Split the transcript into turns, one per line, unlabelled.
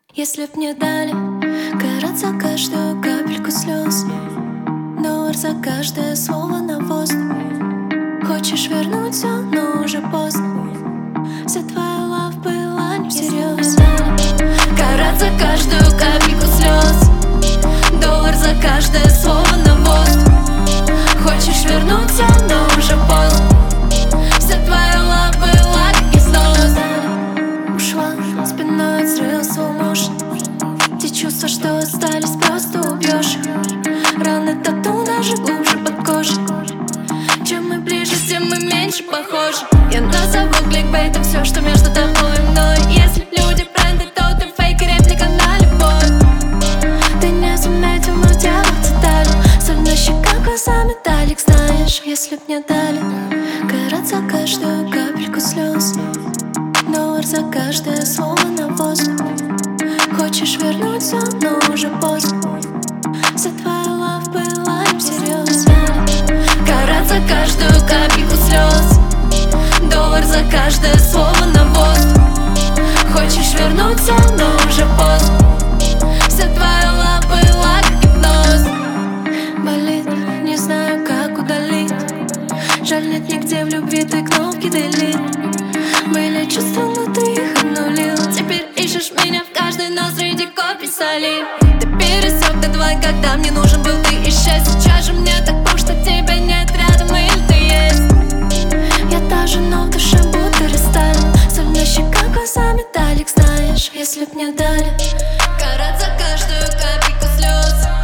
Если б мне дали карат за каждую капельку слез, $1 за каждое слово на воздух. Хочешь вернуться, но уже поздно. Вся твоя лав была не всерьез. Карат за каждую капельку слез, $1 за каждое слово на воздух. Хочешь вернуться, но уже поздно. Вся твоя лав была как из слез. Ушла спиной от взрыва slow motion. Те чувства, что остались, просто убьешь. Раны тату даже глубже под кожей. Чем мы ближе, тем мы меньше похожи. Я назову кликбейтом все, что между тобой и мной. Если люди бренды, то ты фейк и реплика на любовь. Ты не заметил, но дело в деталях. Соль на щеках, глаза металлик, знаешь. Если б мне дали карат за каждую капельку слез, $1 за каждое слово на воздух. Хочешь вернуться, но уже поздно. Вся твоя лав была не всерьез. Карат за каждую капельку слез, $1 за каждое слово на воздух. Хочешь вернуться, но уже поздно. Вся твоя лав была как гипноз. Болит, не знаю, как удалить. Жаль, нет нигде в любви той кнопки delete. Были чувства, но ты их обнулил. Теперь ищешь меня в каждой, но среди копий солей. Ты пересек дедлайн, когда мне нужен был, ты исчез. Сейчас же мне так плохо, что тебя нет рядом, или ты есть. Я та же, но в душе будто рестайлинг. Соль на щеках, глаза металлик, знаешь. Если б мне дали карат за каждую капельку слез,